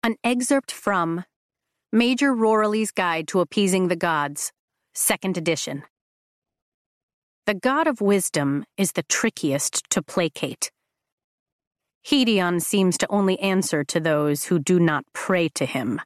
An excerpt from Major Rorley's Guide to Appeasing the Gods, 2nd edition. The god of wisdom is the trickiest to placate. Hedeion seems to only answer to those who do not pray to him.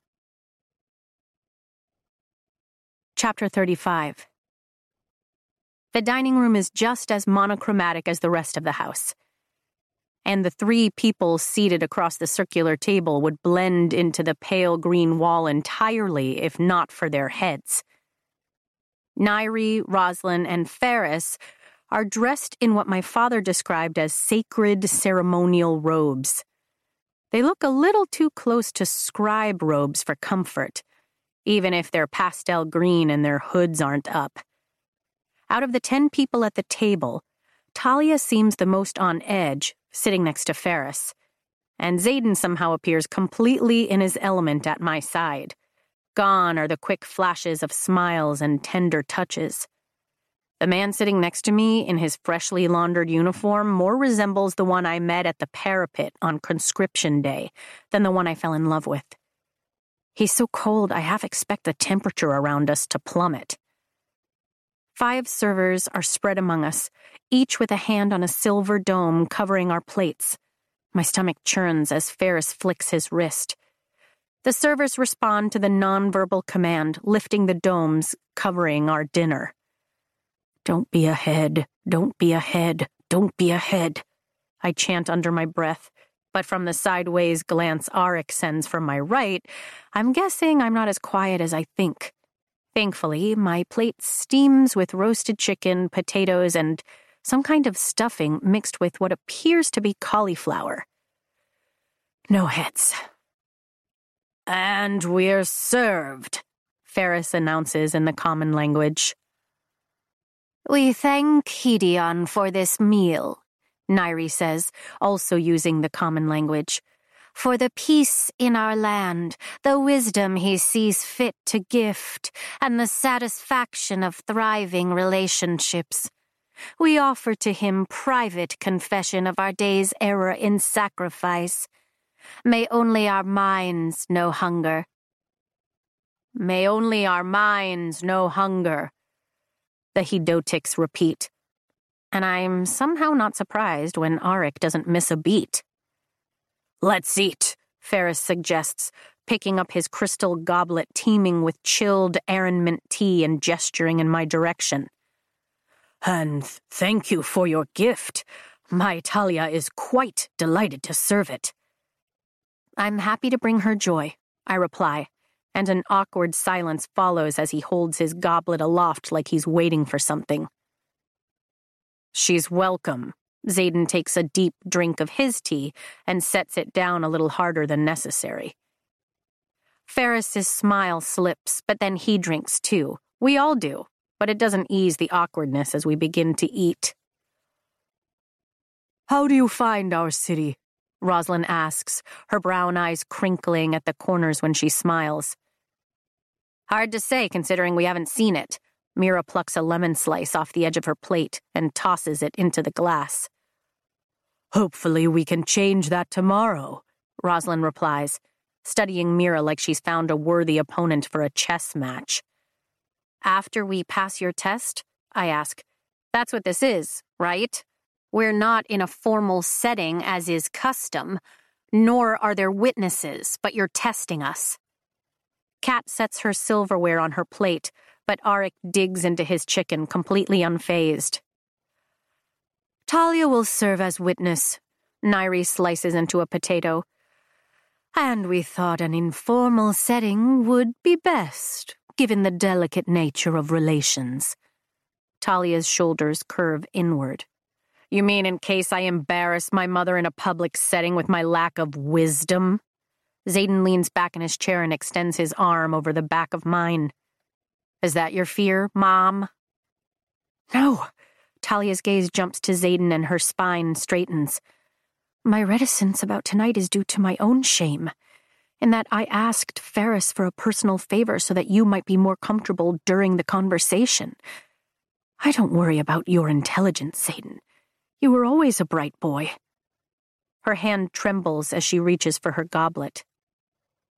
Chapter 35. The dining room is just as monochromatic as the rest of the house, and the 3 people seated across the circular table would blend into the pale green wall entirely if not for their heads. Nairi, Roslyn, and Ferris are dressed in what my father described as sacred ceremonial robes. They look a little too close to scribe robes for comfort, even if they're pastel green and their hoods aren't up. Out of the 10 people at the table, Talia seems the most on edge, sitting next to Ferris, and Xaden somehow appears completely in his element at my side. Gone are the quick flashes of smiles and tender touches. The man sitting next to me in his freshly laundered uniform more resembles the one I met at the parapet on conscription day than the one I fell in love with. He's so cold I half expect the temperature around us to plummet. 5 servers are spread among us, each with a hand on a silver dome covering our plates. My stomach churns as Ferris flicks his wrist. The servers respond to the nonverbal command, lifting the domes covering our dinner. "Don't be ahead, don't be ahead, don't be ahead," I chant under my breath, but from the sideways glance Arik sends from my right, I'm guessing I'm not as quiet as I think. Thankfully, my plate steams with roasted chicken, potatoes, and some kind of stuffing mixed with what appears to be cauliflower. No heads. "And we're served," Ferris announces in the common language. "We thank Hedeion for this meal," Nairi says, also using the common language. "For the peace in our land, the wisdom he sees fit to gift, and the satisfaction of thriving relationships. We offer to him private confession of our day's error in sacrifice. May only our minds know hunger." "May only our minds know hunger," the Hedotics repeat, and I'm somehow not surprised when Arik doesn't miss a beat. "Let's eat," Ferris suggests, picking up his crystal goblet teeming with chilled Aran mint tea and gesturing in my direction. "And thank you for your gift. My Talia is quite delighted to serve it." "I'm happy to bring her joy," I reply, and an awkward silence follows as he holds his goblet aloft like he's waiting for something. "She's welcome." Xaden takes a deep drink of his tea and sets it down a little harder than necessary. Ferris's smile slips, but then he drinks too. We all do, but it doesn't ease the awkwardness as we begin to eat. "How do you find our city?" Roslyn asks, her brown eyes crinkling at the corners when she smiles. "Hard to say, considering we haven't seen it." Mira plucks a lemon slice off the edge of her plate and tosses it into the glass. "Hopefully we can change that tomorrow," Roslyn replies, studying Mira like she's found a worthy opponent for a chess match. "After we pass your test?" I ask. "That's what this is, right? We're not in a formal setting as is custom, nor are there witnesses, but you're testing us." Kat sets her silverware on her plate, but Arik digs into his chicken completely unfazed. "Talia will serve as witness," Nairi slices into a potato. "And we thought an informal setting would be best, given the delicate nature of relations." Talia's shoulders curve inward. "You mean in case I embarrass my mother in a public setting with my lack of wisdom?" Xaden leans back in his chair and extends his arm over the back of mine. "Is that your fear, Mom?" "No." Talia's gaze jumps to Xaden and her spine straightens. "My reticence about tonight is due to my own shame, in that I asked Ferris for a personal favor so that you might be more comfortable during the conversation. I don't worry about your intelligence, Xaden. You were always a bright boy." Her hand trembles as she reaches for her goblet.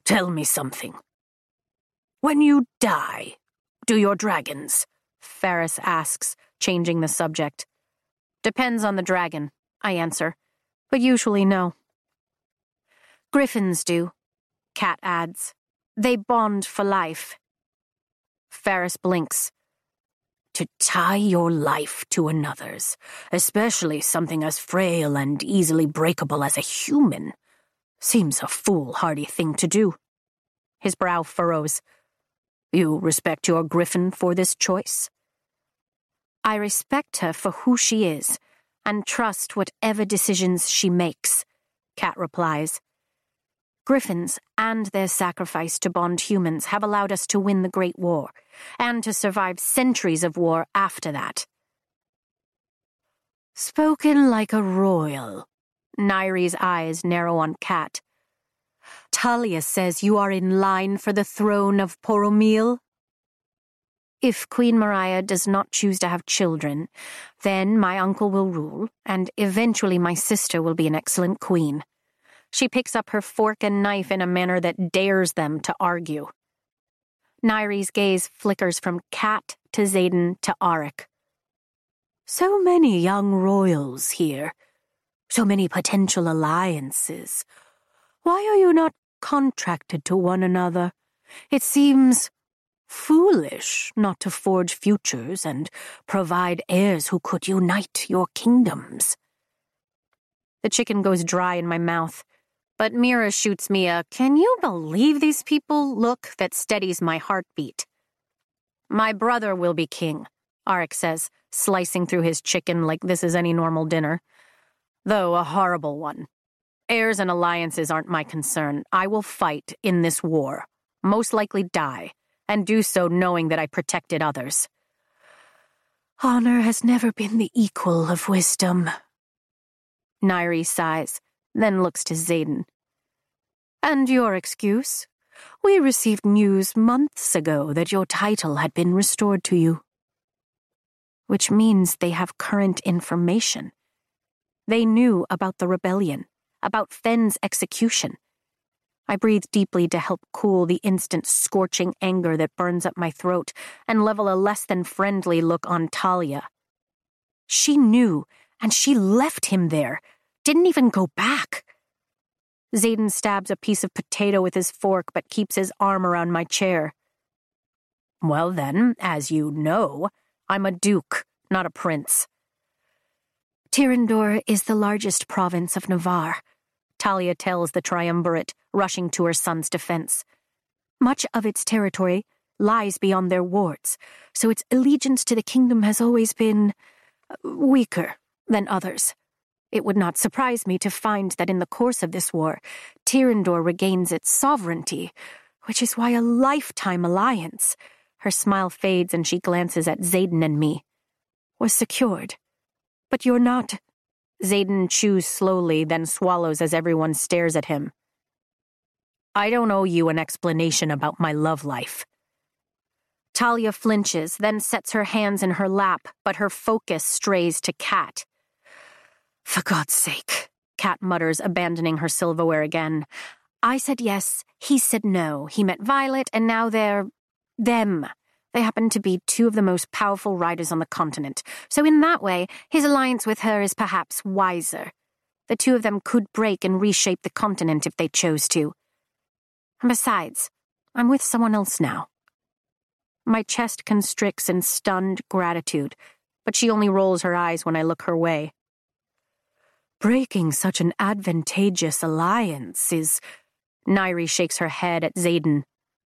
Tell me something. When you die, do your dragons? Ferris asks, changing the subject. Depends on the dragon, I answer, but usually no. Griffins do, Cat adds. They bond for life. Ferris blinks. To tie your life to another's, especially something as frail and easily breakable as a human, seems a foolhardy thing to do. His brow furrows. You respect your griffin for this choice? I respect her for who she is, and trust whatever decisions she makes, Cat replies. Griffins and their sacrifice to bond humans have allowed us to win the Great War, and to survive centuries of war after that. Spoken like a royal. Nyree's eyes narrow on Cat. Talia says you are in line for the throne of Poromil? If Queen Mariah does not choose to have children, then my uncle will rule, and eventually my sister will be an excellent queen. She picks up her fork and knife in a manner that dares them to argue. Nyree's gaze flickers from Cat to Xaden to Arik. So many young royals here. So many potential alliances. Why are you not contracted to one another? It seems foolish not to forge futures and provide heirs who could unite your kingdoms. The chicken goes dry in my mouth, but Mira shoots me a "can you believe these people" look that steadies my heartbeat. My brother will be king, Arik says, slicing through his chicken like this is any normal dinner. Though a horrible one. Heirs and alliances aren't my concern. I will fight in this war, most likely die, and do so knowing that I protected others. Honor has never been the equal of wisdom. Nyree sighs, then looks to Xaden. And your excuse? We received news months ago that your title had been restored to you. Which means they have current information. They knew about the rebellion, about Fenn's execution. I breathe deeply to help cool the instant scorching anger that burns up my throat and level a less than friendly look on Talia. She knew, and she left him there, didn't even go back. Xaden stabs a piece of potato with his fork but keeps his arm around my chair. Well then, as you know, I'm a duke, not a prince. Tyrrendor is the largest province of Navarre, Talia tells the triumvirate, rushing to her son's defense. Much of its territory lies beyond their wards, so its allegiance to the kingdom has always been weaker than others. It would not surprise me to find that in the course of this war, Tyrrendor regains its sovereignty, which is why a lifetime alliance, her smile fades and she glances at Xaden and me, was secured. But you're not. Xaden chews slowly, then swallows as everyone stares at him. I don't owe you an explanation about my love life. Talia flinches, then sets her hands in her lap, but her focus strays to Cat. For God's sake, Cat mutters, abandoning her silverware again. I said yes, he said no. He met Violet, and now they're them. They happen to be two of the most powerful riders on the continent, so in that way, his alliance with her is perhaps wiser. The two of them could break and reshape the continent if they chose to. And besides, I'm with someone else now. My chest constricts in stunned gratitude, but she only rolls her eyes when I look her way. Breaking such an advantageous alliance is... Nyree shakes her head at Xaden.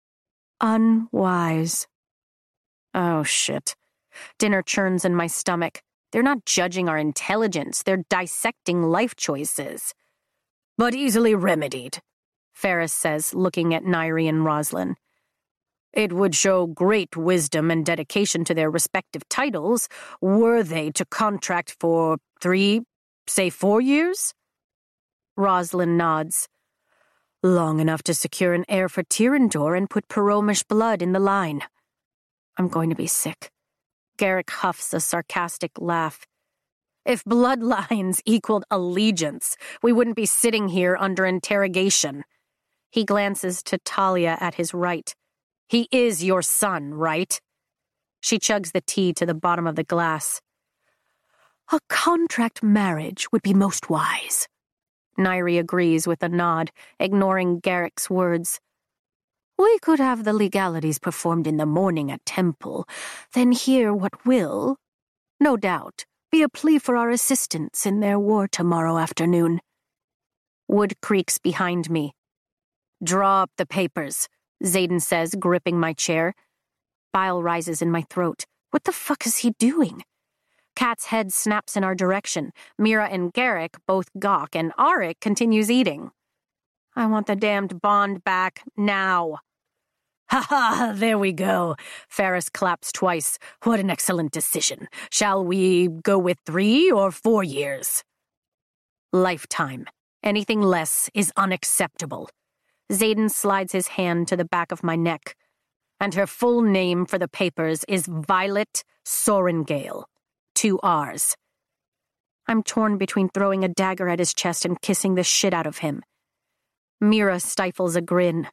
Unwise. Oh, shit. Dinner churns in my stomach. They're not judging our intelligence, they're dissecting life choices. But easily remedied, Ferris says, looking at Nyree and Roslyn. It would show great wisdom and dedication to their respective titles were they to contract for 3, say 4 years? Roslyn nods. Long enough to secure an heir for Tyrrendor and put Poromish blood in the line. I'm going to be sick. Garrick huffs a sarcastic laugh. If bloodlines equaled allegiance, we wouldn't be sitting here under interrogation. He glances to Talia at his right. He is your son, right? She chugs the tea to the bottom of the glass. A contract marriage would be most wise. Nairi agrees with a nod, ignoring Garrick's words. We could have the legalities performed in the morning at Temple, then hear what will, no doubt, be a plea for our assistance in their war tomorrow afternoon. Wood creaks behind me. Draw up the papers, Xaden says, gripping my chair. Bile rises in my throat. What the fuck is he doing? Kat's head snaps in our direction. Mira and Garrick both gawk, and Arik continues eating. I want the damned bond back now. Ha ha, there we go. Ferris claps twice. What an excellent decision. Shall we go with 3 or 4 years? Lifetime. Anything less is unacceptable. Xaden slides his hand to the back of my neck. And her full name for the papers is Violet Sorengale. 2 R's. I'm torn between throwing a dagger at his chest and kissing the shit out of him. Mira stifles a grin.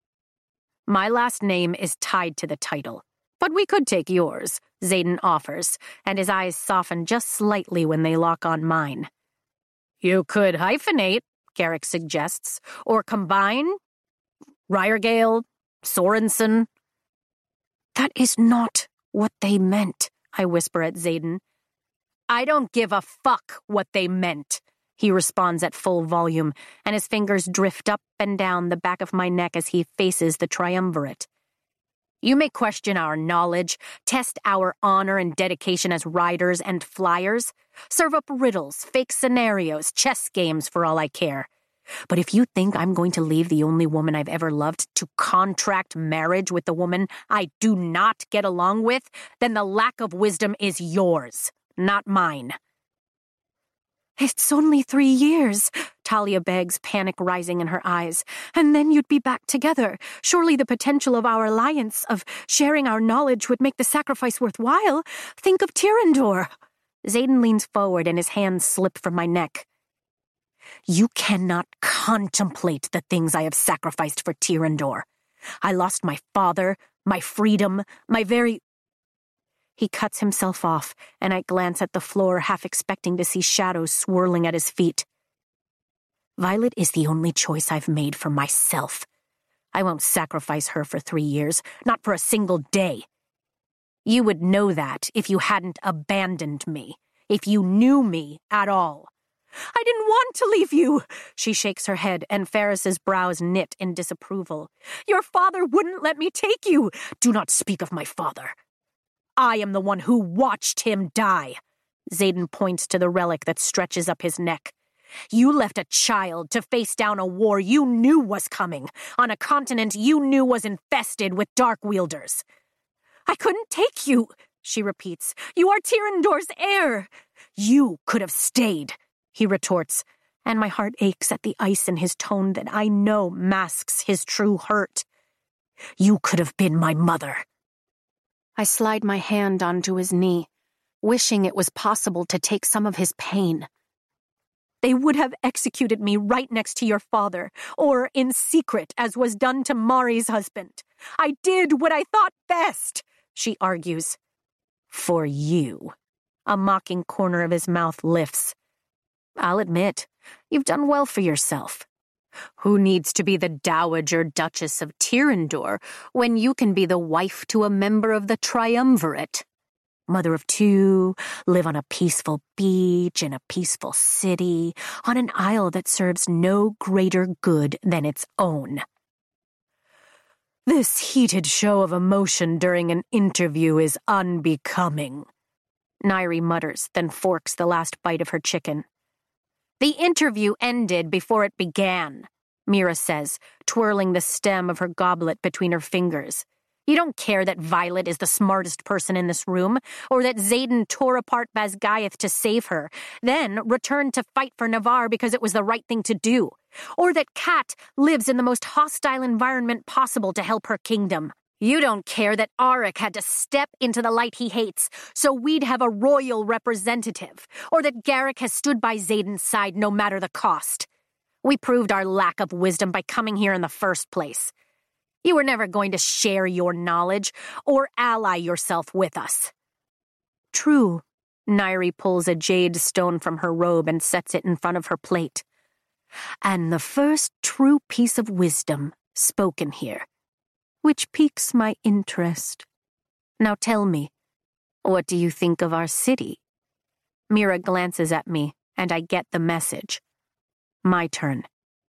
My last name is tied to the title, but we could take yours, Xaden offers, and his eyes soften just slightly when they lock on mine. You could hyphenate, Garrick suggests, or combine. Ryergale, Sorensen. That is not what they meant, I whisper at Xaden. I don't give a fuck what they meant, he responds at full volume, and his fingers drift up and down the back of my neck as he faces the triumvirate. You may question our knowledge, test our honor and dedication as riders and flyers, serve up riddles, fake scenarios, chess games for all I care. But if you think I'm going to leave the only woman I've ever loved to contract marriage with the woman I do not get along with, then the lack of wisdom is yours, not mine. It's only 3 years, Talia begs, panic rising in her eyes. And then you'd be back together. Surely the potential of our alliance, of sharing our knowledge, would make the sacrifice worthwhile. Think of Tyrrendor. Xaden leans forward and his hands slip from my neck. You cannot contemplate the things I have sacrificed for Tyrrendor. I lost my father, my freedom, my very... He cuts himself off, and I glance at the floor, half expecting to see shadows swirling at his feet. Violet is the only choice I've made for myself. I won't sacrifice her for 3 years, not for a single day. You would know that if you hadn't abandoned me, if you knew me at all. I didn't want to leave you, she shakes her head, and Ferris's brows knit in disapproval. Your father wouldn't let me take you. Do not speak of my father. I am the one who watched him die. Xaden points to the relic that stretches up his neck. You left a child to face down a war you knew was coming, on a continent you knew was infested with dark wielders. I couldn't take you, she repeats. You are Tyrrendor's heir. You could have stayed, he retorts, and my heart aches at the ice in his tone that I know masks his true hurt. You could have been my mother. I slide my hand onto his knee, wishing it was possible to take some of his pain. They would have executed me right next to your father, or in secret, as was done to Mari's husband. I did what I thought best, she argues. For you. A mocking corner of his mouth lifts. I'll admit, you've done well for yourself. Who needs to be the Dowager Duchess of Tyrrendor when you can be the wife to a member of the Triumvirate? Mother of 2, live on a peaceful beach in a peaceful city, on an isle that serves no greater good than its own. This heated show of emotion during an interview is unbecoming, Nairi mutters, then forks the last bite of her chicken. The interview ended before it began, Mira says, twirling the stem of her goblet between her fingers. You don't care that Violet is the smartest person in this room, or that Xaden tore apart Basgiath to save her, then returned to fight for Navarre because it was the right thing to do, or that Kat lives in the most hostile environment possible to help her kingdom. You don't care that Arik had to step into the light he hates so we'd have a royal representative, or that Garrick has stood by Xaden's side no matter the cost. We proved our lack of wisdom by coming here in the first place. You were never going to share your knowledge or ally yourself with us. True. Nairi pulls a jade stone from her robe and sets it in front of her plate. And the first true piece of wisdom spoken here, which piques my interest. Now tell me, what do you think of our city? Mira glances at me, and I get the message. My turn.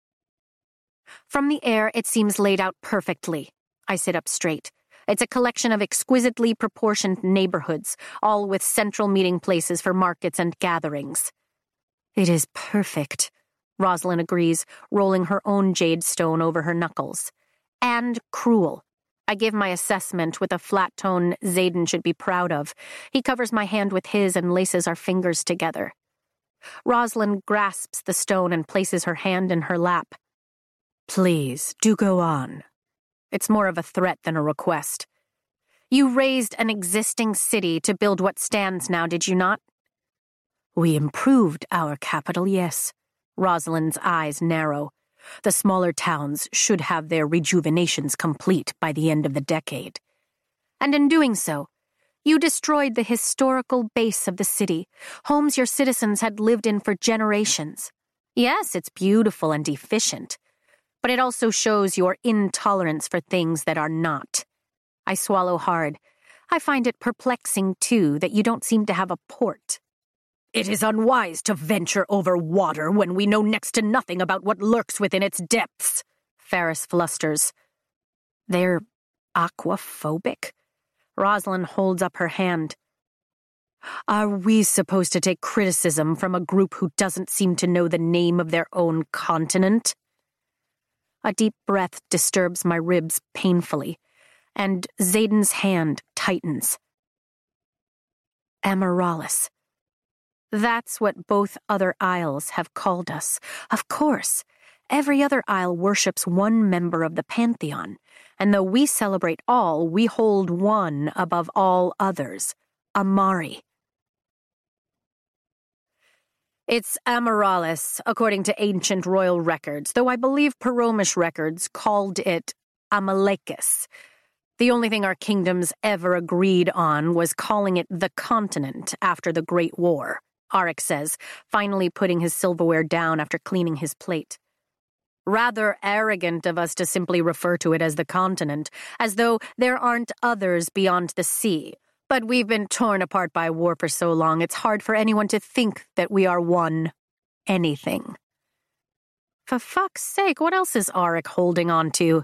From the air, it seems laid out perfectly. I sit up straight. It's a collection of exquisitely proportioned neighborhoods, all with central meeting places for markets and gatherings. It is perfect, Rosalind agrees, rolling her own jade stone over her knuckles. And cruel. I give my assessment with a flat tone Xaden should be proud of. He covers my hand with his and laces our fingers together. Rosalind grasps the stone and places her hand in her lap. Please, do go on. It's more of a threat than a request. You razed an existing city to build what stands now, did you not? We improved our capital, yes. Rosalind's eyes narrow. The smaller towns should have their rejuvenations complete by the end of the decade. And in doing so, you destroyed the historical base of the city, homes your citizens had lived in for generations. Yes, it's beautiful and efficient, but it also shows your intolerance for things that are not. I swallow hard. I find it perplexing, too, that you don't seem to have a port. It is unwise to venture over water when we know next to nothing about what lurks within its depths, Ferris flusters. They're aquaphobic? Rosalind holds up her hand. Are we supposed to take criticism from a group who doesn't seem to know the name of their own continent? A deep breath disturbs my ribs painfully, and Xaden's hand tightens. Amarallis. That's what both other isles have called us. Of course, every other isle worships one member of the pantheon, and though we celebrate all, we hold one above all others, Amari. It's Amarallis, according to ancient royal records, though I believe Paromish records called it Amalekis. The only thing our kingdoms ever agreed on was calling it the continent after the Great War, Arik says, finally putting his silverware down after cleaning his plate. Rather arrogant of us to simply refer to it as the continent, as though there aren't others beyond the sea. But we've been torn apart by war for so long, it's hard for anyone to think that we are one anything. For fuck's sake, what else is Arik holding on to?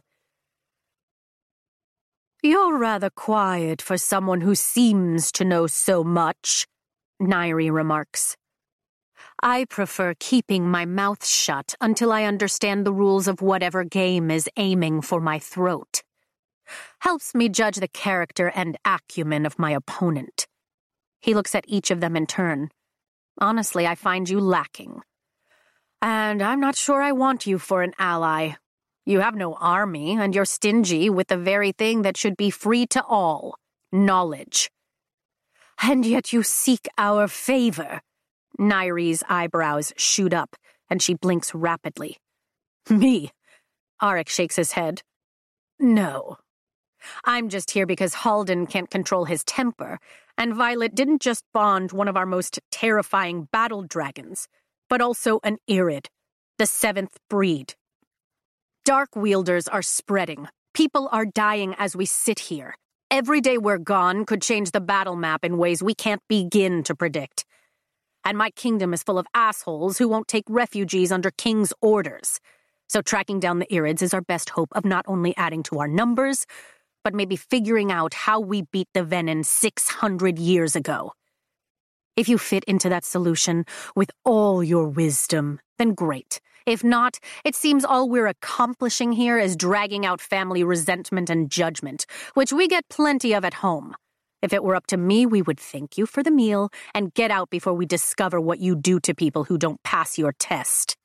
You're rather quiet for someone who seems to know so much, Nairi remarks. I prefer keeping my mouth shut until I understand the rules of whatever game is aiming for my throat. Helps me judge the character and acumen of my opponent. He looks at each of them in turn. Honestly, I find you lacking. And I'm not sure I want you for an ally. You have no army, and you're stingy with the very thing that should be free to all, knowledge. And yet you seek our favor. Nairi's eyebrows shoot up, and she blinks rapidly. Me? Arik shakes his head. No. I'm just here because Halden can't control his temper, and Violet didn't just bond one of our most terrifying battle dragons, but also an Irid, the seventh breed. Dark wielders are spreading. People are dying as we sit here. Every day we're gone could change the battle map in ways we can't begin to predict. And my kingdom is full of assholes who won't take refugees under king's orders. So tracking down the Irids is our best hope of not only adding to our numbers, but maybe figuring out how we beat the Venin 600 years ago. If you fit into that solution with all your wisdom, then great. If not, it seems all we're accomplishing here is dragging out family resentment and judgment, which we get plenty of at home. If it were up to me, we would thank you for the meal and get out before we discover what you do to people who don't pass your test.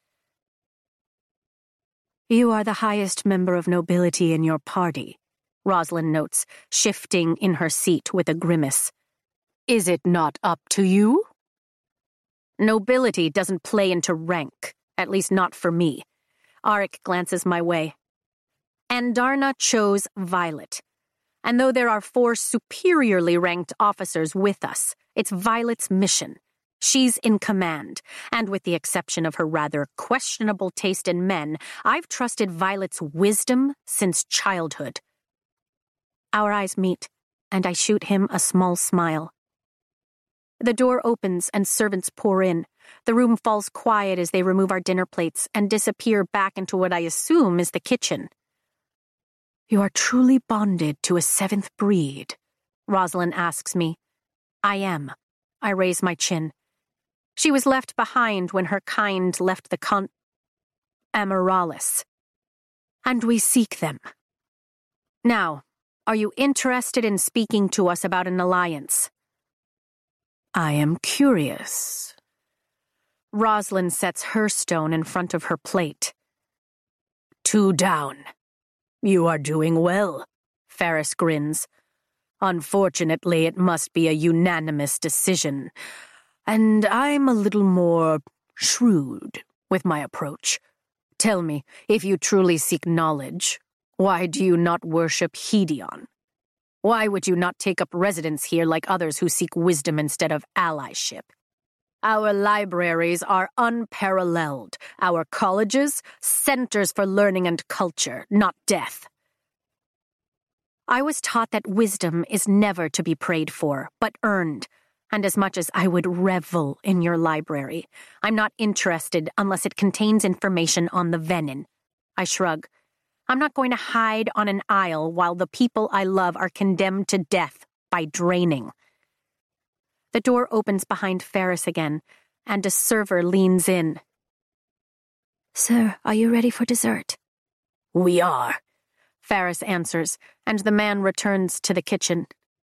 You are the highest member of nobility in your party, Rosalind notes, shifting in her seat with a grimace. Is it not up to you? Nobility doesn't play into rank, at least not for me. Arik glances my way. Andarna chose Violet. And though there are 4 superiorly ranked officers with us, it's Violet's mission. She's in command, and with the exception of her rather questionable taste in men, I've trusted Violet's wisdom since childhood. Our eyes meet, and I shoot him a small smile. The door opens and servants pour in. The room falls quiet as they remove our dinner plates and disappear back into what I assume is the kitchen. "You are truly bonded to a 7th breed?" Rosalind asks me. I am. I raise my chin. She was left behind when her kind left the Amoralis. And we seek them. Now, are you interested in speaking to us about an alliance? I am curious. Rosalind sets her stone in front of her plate. 2 down. You are doing well, Ferris grins. Unfortunately, it must be a unanimous decision, and I'm a little more shrewd with my approach. Tell me, if you truly seek knowledge, why do you not worship Hedion? Why would you not take up residence here like others who seek wisdom instead of allyship? Our libraries are unparalleled. Our colleges, centers for learning and culture, not death. I was taught that wisdom is never to be prayed for, but earned. And as much as I would revel in your library, I'm not interested unless it contains information on the Venin. I shrug. I'm not going to hide on an aisle while the people I love are condemned to death by draining. The door opens behind Ferris again, and a server leans in. Sir, are you ready for dessert? We are, Ferris answers, and the man returns to the kitchen.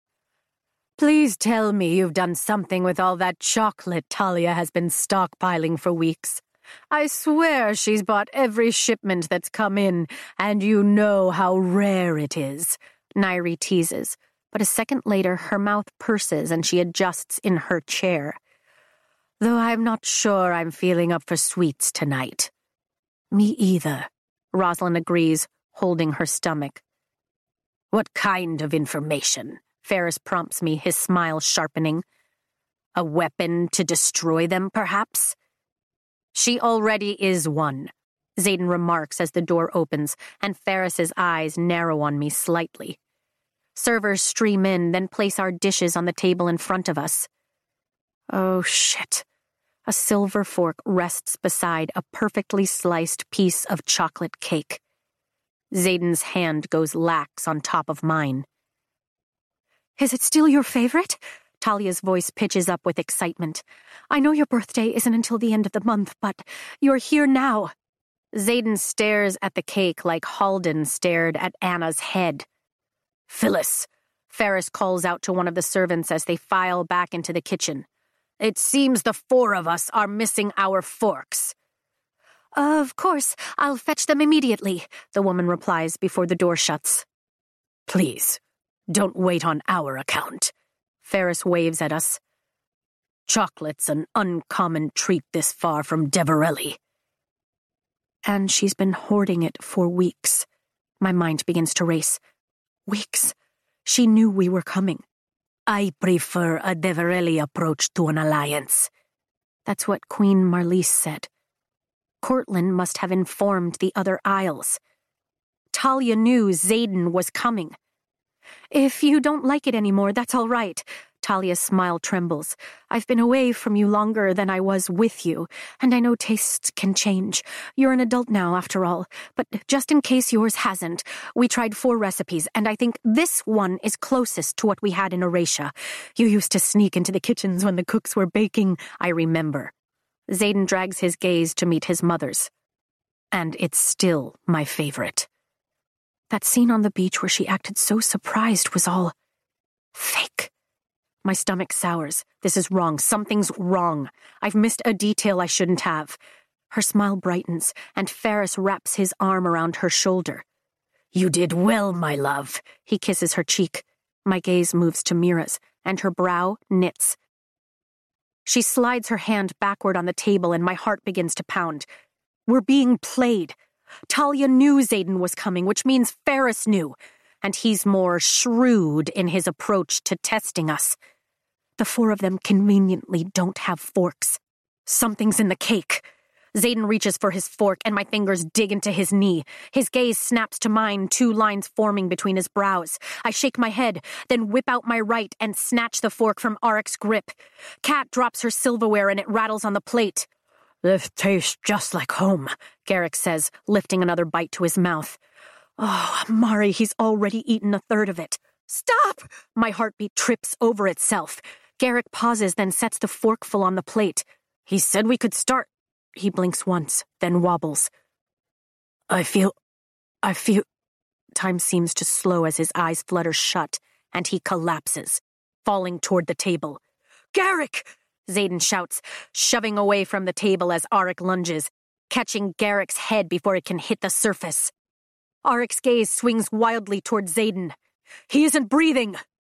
Please tell me you've done something with all that chocolate Talia has been stockpiling for weeks. I swear she's bought every shipment that's come in, and you know how rare it is, Nairi teases, but a second later her mouth purses and she adjusts in her chair. Though I'm not sure I'm feeling up for sweets tonight. Me either, Rosalind agrees, holding her stomach. What kind of information? Ferris prompts me, his smile sharpening. A weapon to destroy them, perhaps? She already is one, Xaden remarks as the door opens, and Ferris's eyes narrow on me slightly. Servers stream in, then place our dishes on the table in front of us. Oh, shit. A silver fork rests beside a perfectly sliced piece of chocolate cake. Xaden's hand goes lax on top of mine. Is it still your favorite? Talia's voice pitches up with excitement. I know your birthday isn't until the end of the month, but you're here now. Xaden stares at the cake like Halden stared at Anna's head. Phyllis, Ferris calls out to one of the servants as they file back into the kitchen. It seems the 4 of us are missing our forks. Of course, I'll fetch them immediately, the woman replies before the door shuts. Please, don't wait on our account. Ferris waves at us. Chocolate's an uncommon treat this far from Deverelli. And she's been hoarding it for weeks. My mind begins to race. Weeks. She knew we were coming. I prefer a Deverelli approach to an alliance. That's what Queen Marlise said. Cortland must have informed the other Isles. Talia knew Xaden was coming. If you don't like it anymore, that's all right. Talia's smile trembles. I've been away from you longer than I was with you, and I know tastes can change. You're an adult now, after all. But just in case yours hasn't, we tried 4 recipes, and I think this one is closest to what we had in Eratia. You used to sneak into the kitchens when the cooks were baking, I remember. Xaden drags his gaze to meet his mother's. And it's still my favorite. That scene on the beach where she acted so surprised was all fake. My stomach sours. This is wrong. Something's wrong. I've missed a detail I shouldn't have. Her smile brightens, and Ferris wraps his arm around her shoulder. You did well, my love. He kisses her cheek. My gaze moves to Mira's, and her brow knits. She slides her hand backward on the table, and my heart begins to pound. We're being played. Talia knew Xaden was coming, which means Ferris knew, and he's more shrewd in his approach to testing us. The four of them conveniently don't have forks. Something's in the cake. Xaden reaches for his fork, and my fingers dig into his knee. His gaze snaps to mine, 2 lines forming between his brows. I shake my head, then whip out my right and snatch the fork from Arik's grip. Kat drops her silverware and it rattles on the plate. "This tastes just like home," Garrick says, lifting another bite to his mouth. Oh, Mari, he's already eaten a third of it. Stop! My heartbeat trips over itself. Garrick pauses, then sets the forkful on the plate. He said we could start. He blinks once, then wobbles. I feel... Time seems to slow as his eyes flutter shut, and he collapses, falling toward the table. "Garrick!" Xaden shouts, shoving away from the table as Arik lunges, catching Garrick's head before it can hit the surface. Arik's gaze swings wildly toward Xaden. "He isn't breathing!"